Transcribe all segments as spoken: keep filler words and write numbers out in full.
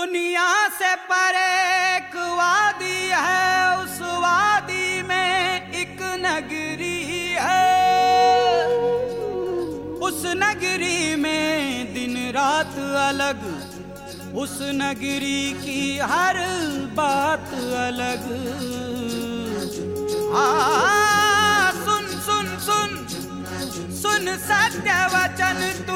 दुनिया से परे एक वादी है, उस वादी में एक नगरी है। उस नगरी में दिन रात अलग, उस नगरी की हर बात अलग। आ सुन सुन सुन सुन सत्य वचन तू।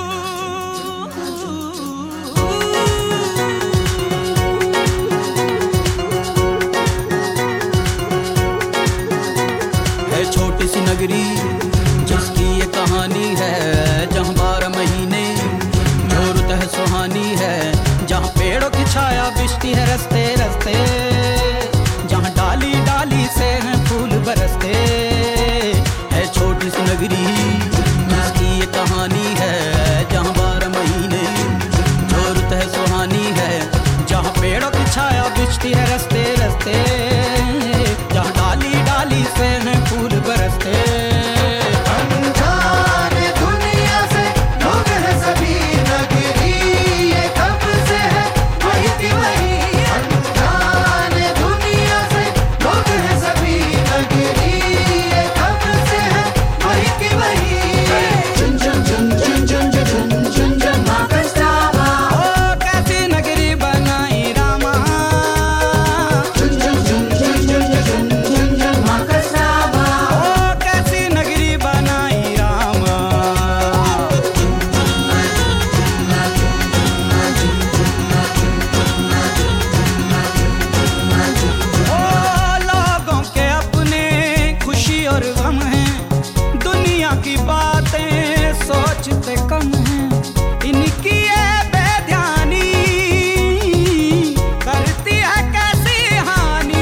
छोटी सी नगरी जिसकी ये कहानी है, जहाँ बारह महीने जो रुत है सुहानी है, जहाँ पेड़ों की छाया बिछती है रस्ते रस्ते, जहाँ डाली डाली से हैं फूल बरसते। है छोटी सी नगरी जिसकी ये कहानी है, जहाँ बारह महीने जो रुत है सुहानी है, जहाँ पेड़ों की छाया बिछती है रस्ते रस्ते, जहाँ डाली डाली से हैं फूल बरसते। अनजाने दुनिया से लोग हैं सभी, नगरी ये कब से है वही की वही। अनजाने दुनिया से लोग हैं सभी, नगरी ये कब से है वही की वही। चुन चुन चुन चुन चुन चुन चुन चुन माकस्तावा, ओ कैसी नगरी बनाई रामा। चुन चुन चुन चुन चुन चुन चुन चुन माकस्तावा। ओ कैसी नगरी बनाई रामा। ओ लोगों के अपने खुशी और गम हैं, दुनिया की बातें सोचते कम हैं। इनकी ये बेध्यानी करती है कैसी हानि।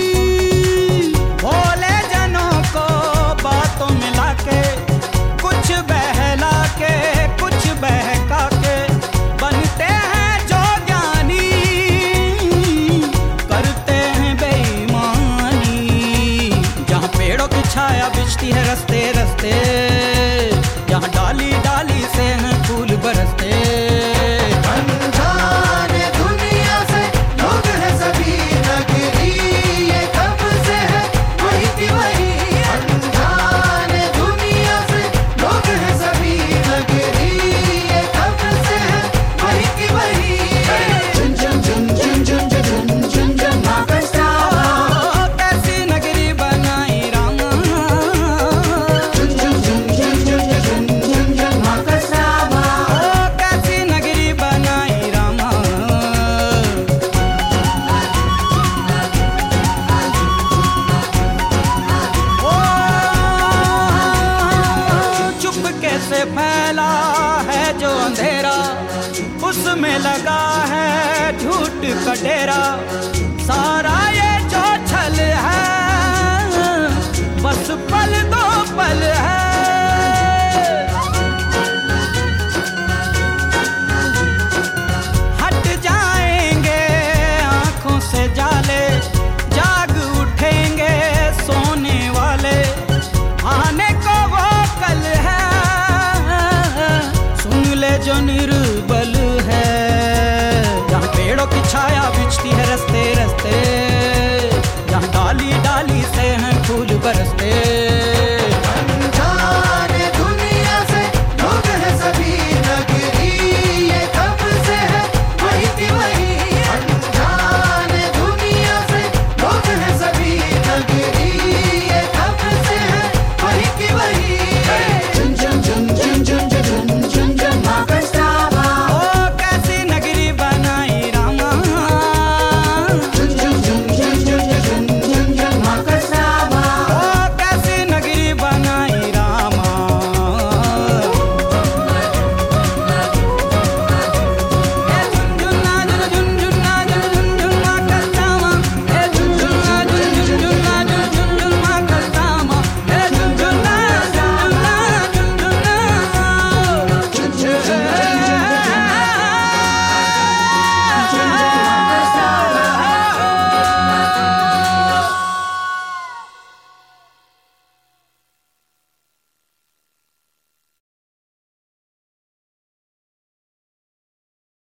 भोले जनों को बातों मिला के, कुछ बहला के कुछ बहका के, बनते हैं जो ज्ञानी, करते हैं बेईमानी। जहाँ पेड़ों की छाया बिछती है रस्ते रस्ते, जहाँ डाली डाली से हैं फूल बरसते। अनजाने दुनिया से लोग हैं सभी, नगरी ये कब से है वही की वही। अनजाने दुनिया से लोग हैं सभी, नगरी ये कब से है वही की वही। चुन चुन चुन चुन चुन चुन चुन चुन माकस्तावा, ओ कैसी नगरी बनाई रामा। चुन चुन चुन चुन चुन चुन चुन चुन माकस्तावा। ओ कैसी नगरी बनाई रामा। ओ चुपके से फैला है जो अंधेरा, उसमें लगा है झूठ का डेरा। सारा ये जो छल है बस पल दो पल है। हट जाएंगे आंखों से जाले, जाग उठेंगे सोने वाले। आने को वो कल है, सुन ले जो निर्बल है। जहाँ पेड़ों की छाया बिछती है रस्ते रस्ते,